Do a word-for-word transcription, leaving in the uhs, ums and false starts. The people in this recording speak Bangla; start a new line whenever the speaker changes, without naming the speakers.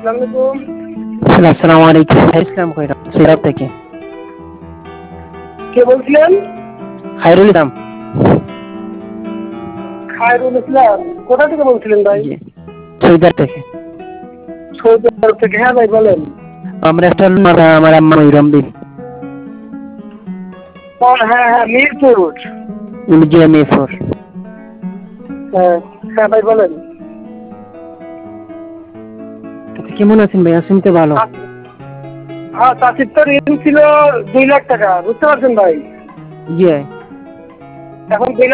আসসালামু
আসসালামু আলাইকুম। ইসলাম কইরা সিরাপ থেকে।
কে বলছিলেন?
খায়রুল ইসলাম।
খায়রুল ইসলাম। কোথা থেকে বলছিলেন ভাই?
জি, সৌদি আরব থেকে।
সৌদি আরব থেকে। হ্যাঁ ভাই বলেন।
আমরা একটা আমার আম্মা ময়ূরম দিন।
ও হ্যাঁ হ্যাঁ মিরপুর।
জি মিরপুর।
হ্যাঁ হ্যাঁ ভাই বলেন।
কেমন আছেন ভাইয়া? শুনতে ভালো।
হ্যাঁ চাচির তো ঋণ ছিল দুই লাখ টাকা, বুঝতে পারছেন ভাই?
জি।
এখন দুই লাখ